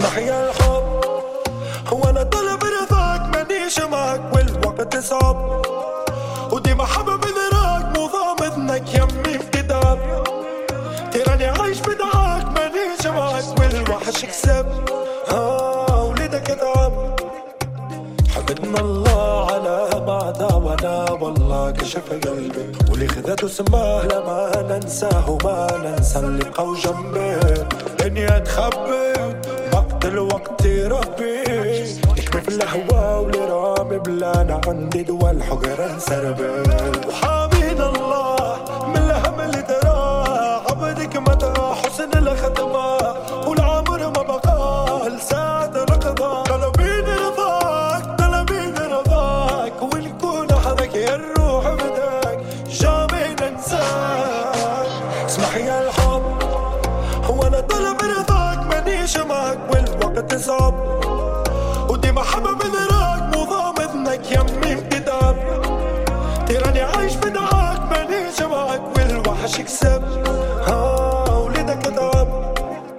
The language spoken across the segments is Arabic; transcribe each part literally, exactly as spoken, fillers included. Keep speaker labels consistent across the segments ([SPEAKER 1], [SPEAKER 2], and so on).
[SPEAKER 1] اسمح يا الحب، هو انا طلب رضاك مانيش معك والوقت صعب، ودي محبة بدراك مو ضامنك يمي انكتاب، تراني عايش بدعاك مانيش معك والوحش كسب، ها وليدك اتعب. حمدنا الله على ما داونا والله كشف قلبي، واللي خذته سماه لما ننساه وما ننسى اللي قو جنبي، اني اتخبي مقتل وقتي ربي، نكمل في الهوا واللي رامي بلانا عندي دول حجر انسربي، وحامين الله من الهم اللي دراه، عبدك مدى حسن الختمه والعمر ما بقى لساعة ركضه، طلبين رضاك طلبين رضاك ونكون حدك يا الروح بدك جامي ننساك. اسمح يا الحب، هو انا طلب رضاك مانيش معك والوقت صعب، ودي محبة بدراك مو ضامنك يمي انكتاب، تراني عايش بدعاك مانيش معك والوحش كسب، ها وليدك اتعب.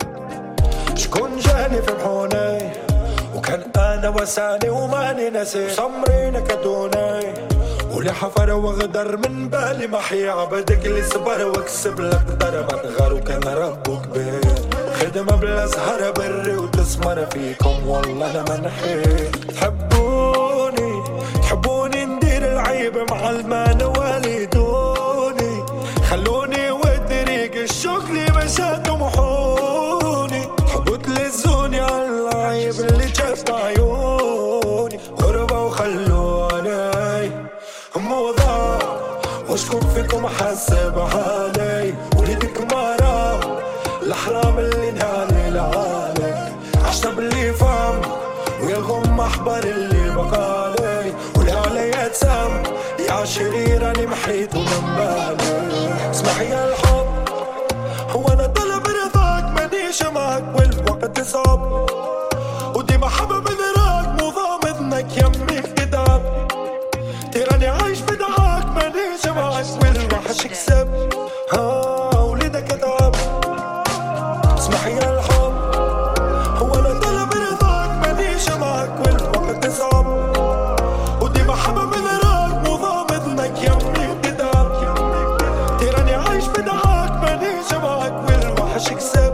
[SPEAKER 1] شكون جاني في محوني وكان انا وساني وماني نسي، صمرين كدوني واللي حفر وغدر من بالي محي، عبدك اللي صبر واكسب لك ضربة غار وكان ربه كبير، خدمة بلا سهرة بري وتسمر فيكم والله انا منحي، تحبوني تحبوني ندير العيب مع المان والدوني، خلوني وطريق الشوق اللي مشى طمحوني، تحبوا تلزوني على العيب اللي جاب عيوني، غربة وخلوني موضوع واشكون فيكم حاسب حالي، وليدك مرة الأحلام اللي نهالي لعالي، عشنا باللي فهم ويغم أحبار اللي بقالي، واللي علي يتسم يا شرير أني محيته من بالي. اسمح يا الحب، هو أنا طلب رضاك مانيش معك والوقت صعب، ودي محبة بدراك مو ضامنك يمي انكتاب، تراني عايش بدعاك مانيش معك والوحش كسب، ها وليدك اتعب. اسمح يا الحب، هو انا طلب رضاك مانيش معك والوقت صعب، ودي محبة بدراك مو ضامنك يمي انكتاب، تراني عايش بدعاك مانيش معك والوحش كسب.